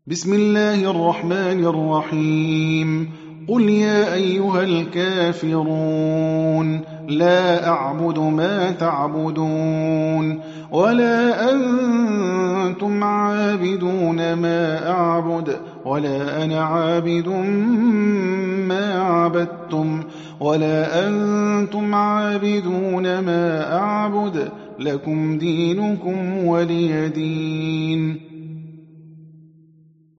بسم الله الرحمن الرحيم قل يا أيها الكافرون لا أعبد ما تعبدون ولا أنتم عابدون ما أعبد ولا أنا عابد ما عبدتم ولا أنتم عابدون ما أعبد لكم دينكم ولي دين.